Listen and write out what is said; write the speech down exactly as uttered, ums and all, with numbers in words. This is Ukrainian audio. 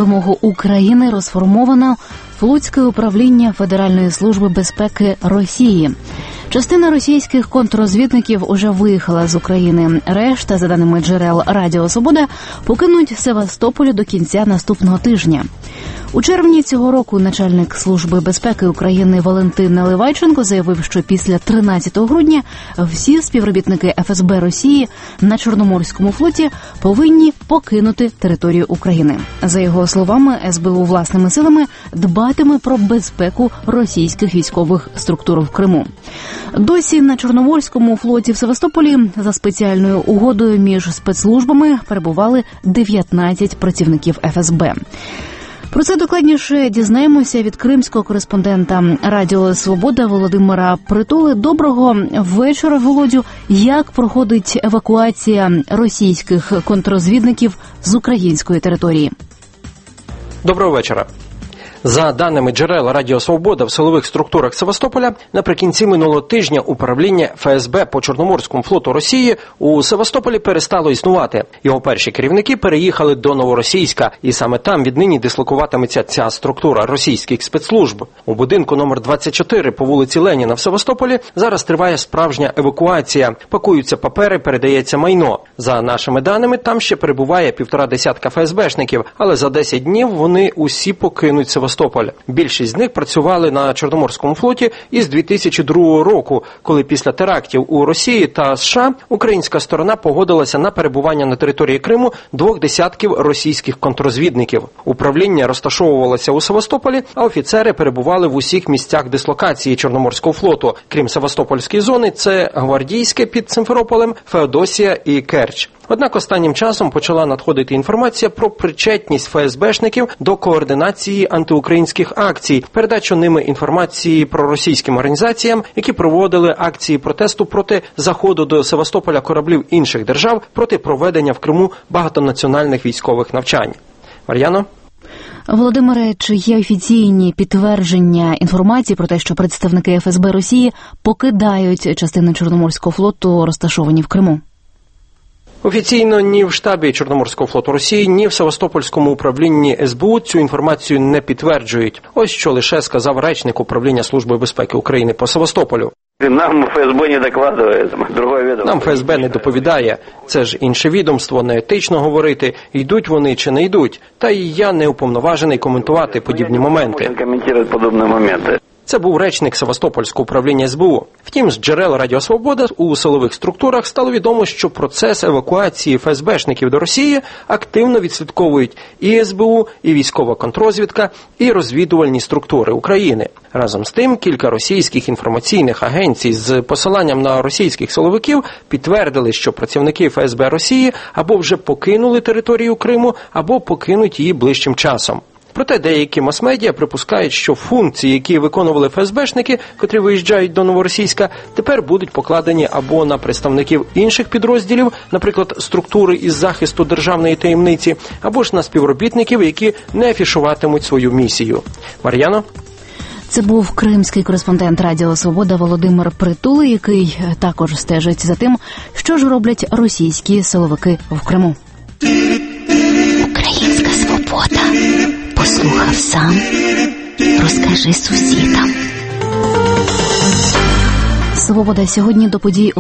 вимогу України розформовано Флотське управління Федеральної служби безпеки Росії. Частина російських контррозвідників уже виїхала з України. Решта, за даними джерел Радіо Свобода, покинуть Севастополь до кінця наступного тижня. У червні цього року начальник Служби безпеки України Валентин Наливайченко заявив, що після тринадцятого грудня всі співробітники еф ес бе Росії на Чорноморському флоті повинні покинути територію України. За його словами, ес бе у власними силами дбатиме про безпеку російських військових структур в Криму. Досі на Чорноморському флоті в Севастополі за спеціальною угодою між спецслужбами перебували дев'ятнадцять працівників еф ес бе. Про це докладніше дізнаємося від кримського кореспондента Радіо Свобода Володимира Притули. Доброго вечора, Володю. Як проходить евакуація російських контррозвідників з української території? Доброго вечора. За даними джерел Радіо Свобода, в силових структурах Севастополя наприкінці минулого тижня управління еф ес бе по Чорноморському флоту Росії у Севастополі перестало існувати. Його перші керівники переїхали до Новоросійська, і саме там віднині дислокуватиметься ця структура російських спецслужб. У будинку номер двадцять чотири по вулиці Леніна в Севастополі зараз триває справжня евакуація. Пакуються папери, передається майно. За нашими даними, там ще перебуває півтора десятка еф ес бешників, але за десять днів вони усі покинуть Севастополь. Більшість з них працювали на Чорноморському флоті із дві тисячі другого року, коли після терактів у Росії та США українська сторона погодилася на перебування на території Криму двох десятків російських контррозвідників. Управління розташовувалося у Севастополі, а офіцери перебували в усіх місцях дислокації Чорноморського флоту. Крім Севастопольської зони, це Гвардійське під Симферополем, Феодосія і Керч. Однак останнім часом почала надходити інформація про причетність еф ес бешників до координації антиукраїнських акцій, передачу ними інформації про російським організаціям, які проводили акції протесту проти заходу до Севастополя кораблів інших держав, проти проведення в Криму багатонаціональних військових навчань. Мар'яно? Володимире, чи є офіційні підтвердження інформації про те, що представники еф ес бе Росії покидають частини Чорноморського флоту, розташовані в Криму? Офіційно ні в штабі Чорноморського флоту Росії, ні в Севастопольському управлінні ес бе у цю інформацію не підтверджують. Ось що лише сказав речник управління Служби безпеки України по Севастополю. Нам еф ес бе не докладує, друге відомство. Нам еф ес бе не доповідає. Це ж інше відомство, не етично говорити, йдуть вони чи не йдуть. Та і я не уповноважений коментувати подібні моменти. Коментувати подібні моменти. Це був речник Севастопольського управління ес бе у. Втім, з джерел Радіо Свобода у силових структурах стало відомо, що процес евакуації еф ес бешників до Росії активно відслідковують і ес бе у, і військова контррозвідка, і розвідувальні структури України. Разом з тим, кілька російських інформаційних агенцій з посиланням на російських силовиків підтвердили, що працівники еф ес бе Росії або вже покинули територію Криму, або покинуть її ближчим часом. Проте деякі мас-медіа припускають, що функції, які виконували еф ес бешники, котрі виїжджають до Новоросійська, тепер будуть покладені або на представників інших підрозділів, наприклад, структури із захисту державної таємниці, або ж на співробітників, які не афішуватимуть свою місію. Мар'яно? Це був кримський кореспондент Радіо Свобода Володимир Притули, який також стежить за тим, що ж роблять російські силовики в Криму. Українська свобода. Послухав сам, розкажи сусідам. Свобода сьогодні до подій